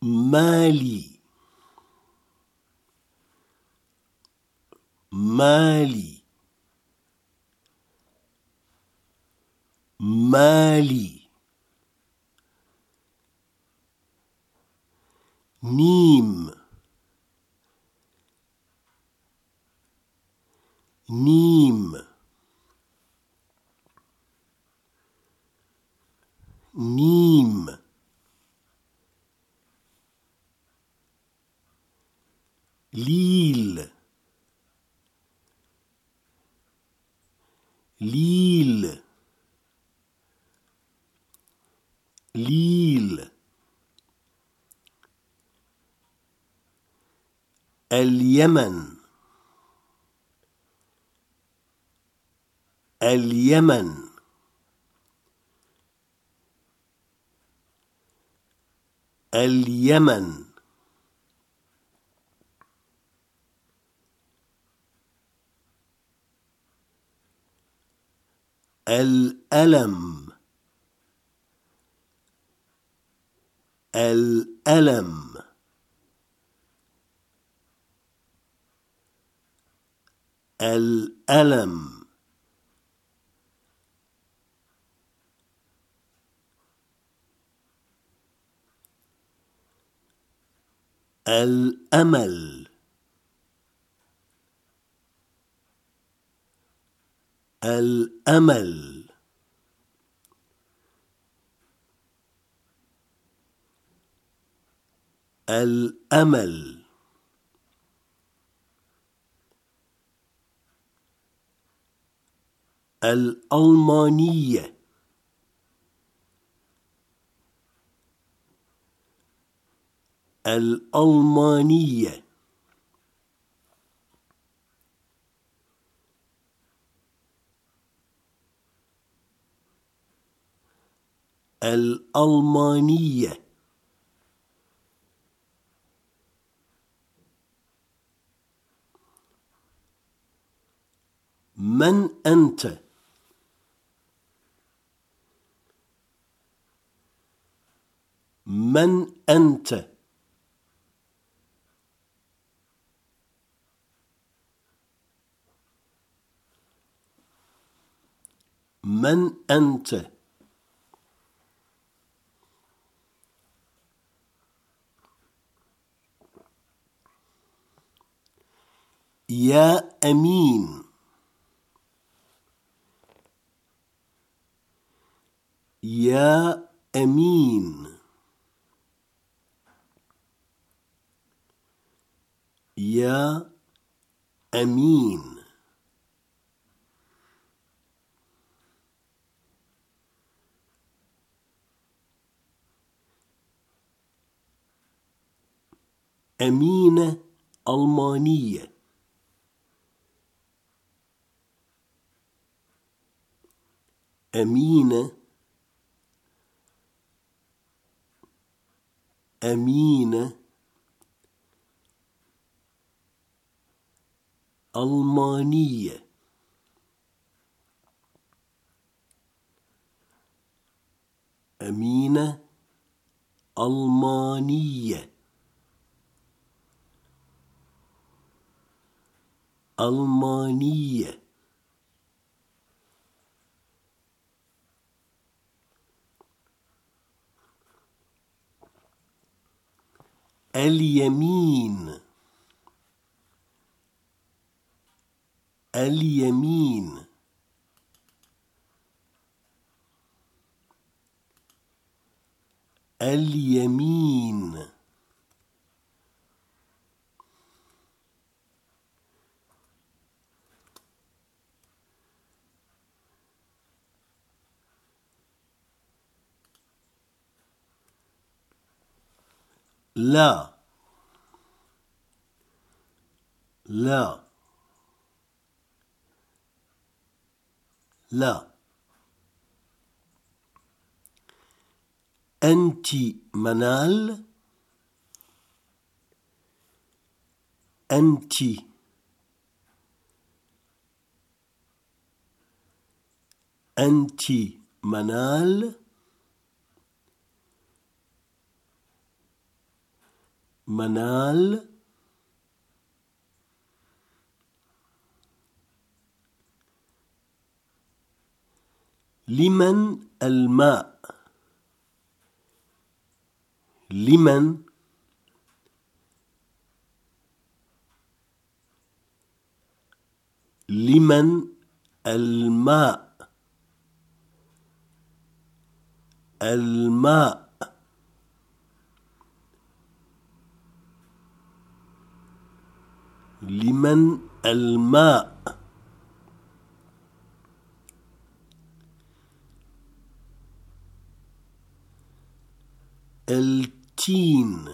مالي مالي مالي ميم ميم ميم ليل ليل ليل اليمن اليمن اليمن الألم الألم الألم الأمل الأمل الأمل الألمانية الألمانية الألمانية من أنت؟ من أنت؟ من أنت؟ يا أمين يا أمين يا أمين أمينة ألمانية أمينة أمينة ألمانية أمينة ألمانية ألمانية اليمين اليمين اليمين لا لا لا أنت منال أنت أنت منال منال لمن الماء لمن لمن الماء الماء لمن الماء التين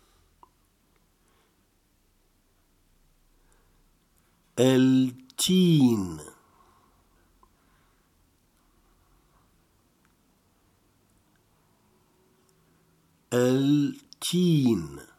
التين التين